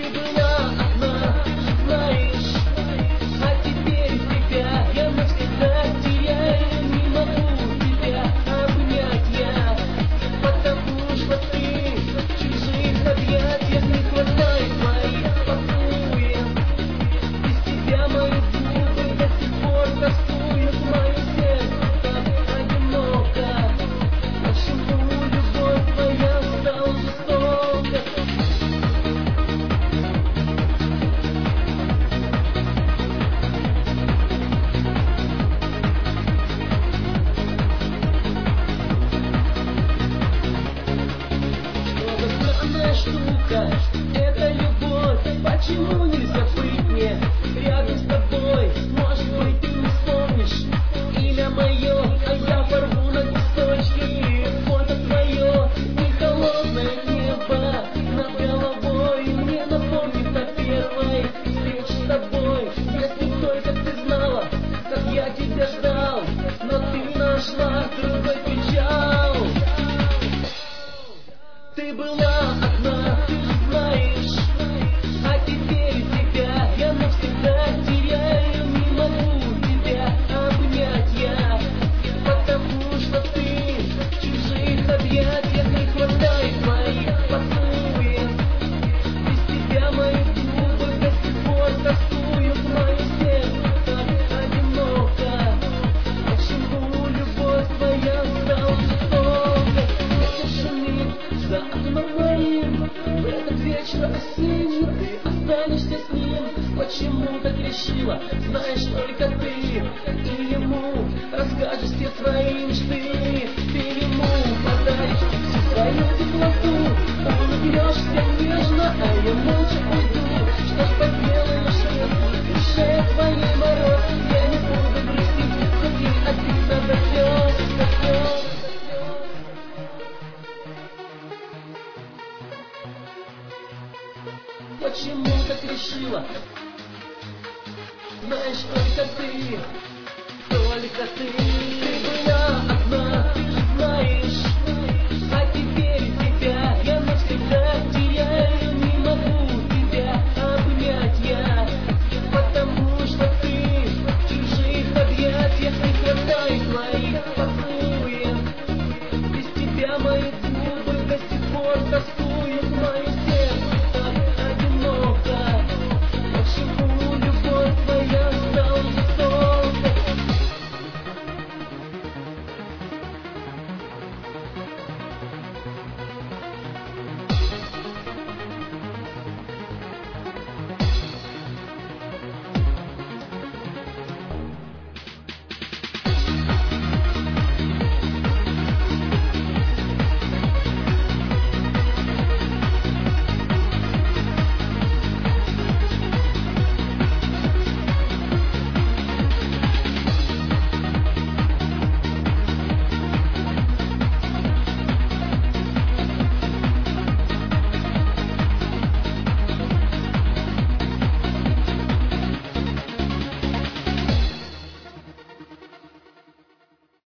была одна, знаешь, а теперь тебя я навсегда теряю. Не могу тебя обнять я, потому что ты в чужих объятиях. Не хватает моих поцелуев, без тебя мои губы до сих пор тоскуют. Мое сердце так одиноко, почему любовь твоя стала жестока? Странная штука, это любовь. Почему нельзя быть мне рядом с тобой? Может быть, ты не вспомнишь имя мое, а я порву на кусочки фото твое. И холодное небо над головой мне напомнит о первой встрече с тобой. Если только ты знала, как я тебя ждал, но ты нашла другой печал. Ты была одна, ты же знаешь, а теперь тебя я навсегда теряю. Не могу тебя обнять я, потому что ты в чужих объятиях. Не хватает моих поцелуев, без тебя мои губы до сих пор тоскуют. Мое сердце так одиноко, почему любовь твоя стала жестокой? Ветер шумит за окном моим, в этот вечер осенний ты останешься с ним. Почему так решила, знаешь только ты, и ему расскажешь все свои мечты. Ты ему подаришь всю свою теплоту, улыбнешься нежно, а я молча уйду. Что ж поделаешь, в душе твоей мороз, я не буду грустить, хоть и обидно до слез, до слез. Почему так решила, знаешь только ты, только ты. Ты была